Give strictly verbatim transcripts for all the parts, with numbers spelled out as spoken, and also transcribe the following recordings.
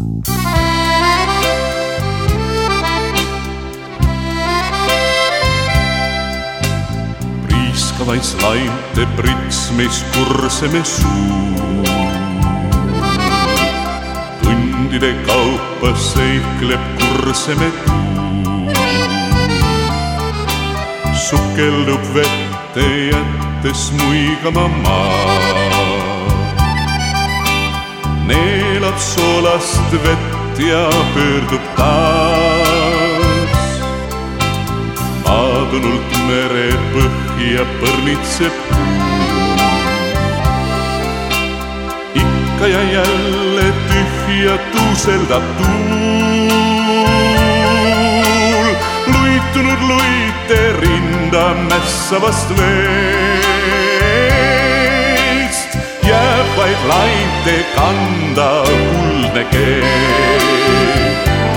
Priiskavaid lainte prits meis kurseme suu. Tundide kaupa seikleb kurseme tuu. Sukeldub vette jättes muigama maa. Neelab soolast vett ja pöördub taas. Maadunult mere põhja põrnitseb puu. Ikka ja jälle tühja tuuseldab tuul. Luitunud luite rinda mässavast veest. Jääb vaid lainte kanda kuldne keel.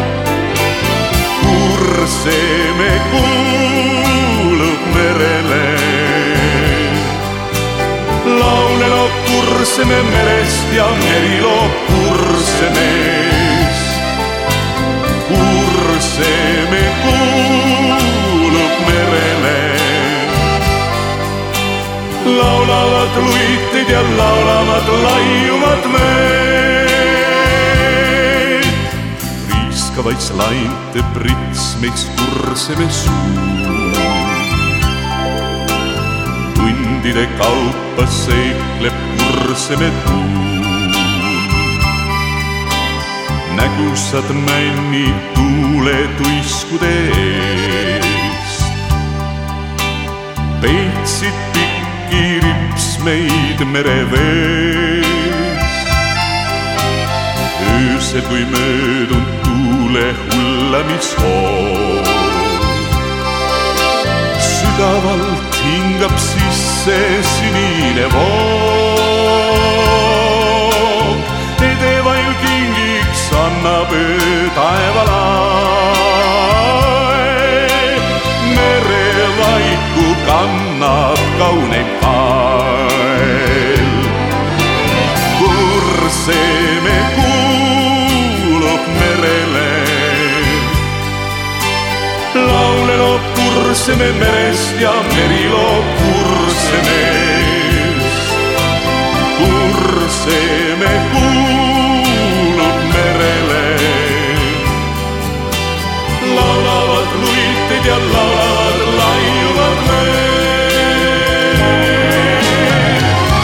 Kurseme kuulub merele. Laule loob kurseme merest ja meri loob kursemees. Kurseme kuulub merele. Laulavad luitid ja laulavad laiuvad meed. Priiskavaid lainte prits meiks kurseme suu. Tundide kaupa seikleb kurseme tuu. Nägusad männi tuule tuiskude eest. Peitsid pikki ripsmeid merevees. Öösel kui möödunud tuule hullamishool. Sügavalt hingab sisse sinine voog. Edevail kingiks annab öö taevalae. Merevaiku kannab kauneim kael. Kurseme kuulub merele. Laule loob kurseme merest ja meri loob kursemees. Kurseme kuulub merele. Laulavad luitid ja laulavad laiuvad meed.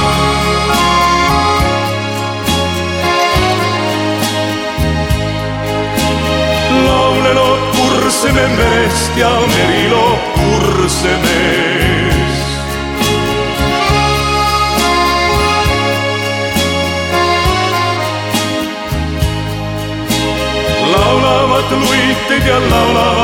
Laule loob kurseme merest ja meri loob kursemees. Laulavad luitid ja laulavad